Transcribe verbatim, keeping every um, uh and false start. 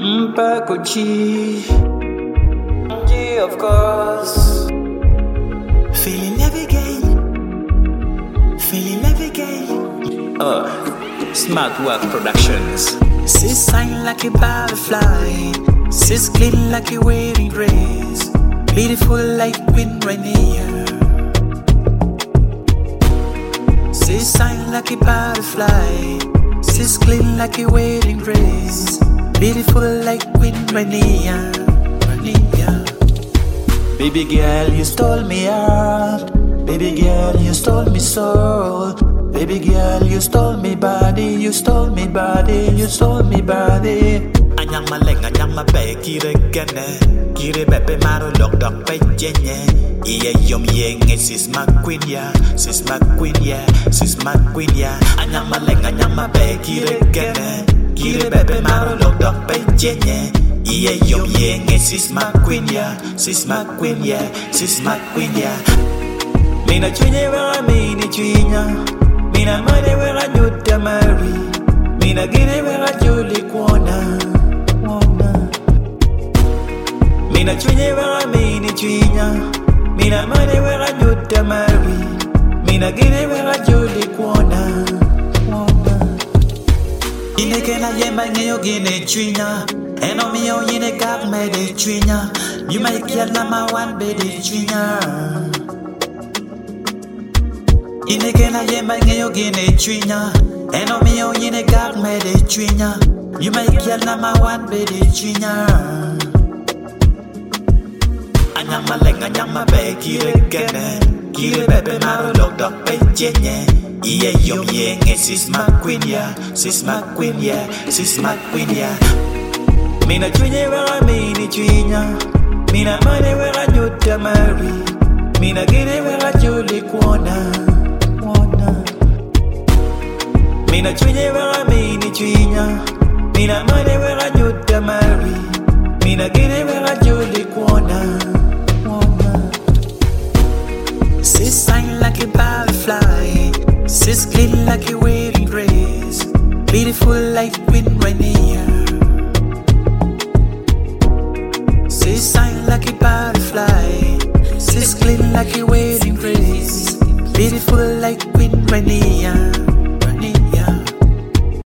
Mpakochi, G of course. Feeling every gay, feeling every gay. Uh, Smart Work Productions. Sis shine like a butterfly, sis clean like a wedding dress, beautiful like Queen Rainier. Sis shine like a butterfly, sis clean like a wedding dress, beautiful like Queen Rainier. Rainier. Baby girl, you stole me heart. Baby girl, you stole me soul. Baby girl, you stole me body. You stole me body. You stole me body. Anyang maleng, anyang mabe, kire gane, kire bebe maro dok dok pe jenye. Iye yom yeng, sis ma queen ya, sis ma queen ya, sis ma queen ya. Anyang maleng, anyang mabe, kire gane, kire bebe maro dok dok pe jenye. Iye yom yeng, sis ma queen ya, sis ma queen ya, sis ma queen ya. Mina chunye wera mini chunya, mina mane wera nyuta mari, mina gine wera juli kuona, kuona. Mina chunye wera mini chunya, mina mane wera nyuta mari, mina gine wera juli kuona, kuona. Ineke na yemba ngeyo gine chunya, eno miyo yine kak me de chunya, you make yal na ma wan be de chunya. Ineke na yemba ngeyo gine chunya, eno miyo yine kak me de chunya, you make yal na ma wan be de chunya. Anyang maleng, anyang mabe, kire gene, kire bebe maro dok dok pe jenye. Iye yom yeng, sis ma queen ya, sis ma queen ya, sis ma queen ya. Mina chunye wera mini chunya, mina mane wera nyuta mari, mina gine wera juli kuona, kuona. Mina chunye wera mini chunya, mina mane wera nyuta mari, mina gine wera juli kuona, kuona. Sis shine like a butterfly, sis clean like a wedding dress, beautiful like Queen Rainier. Sis shine like a butterfly, sis clean like a wedding dress, beautiful like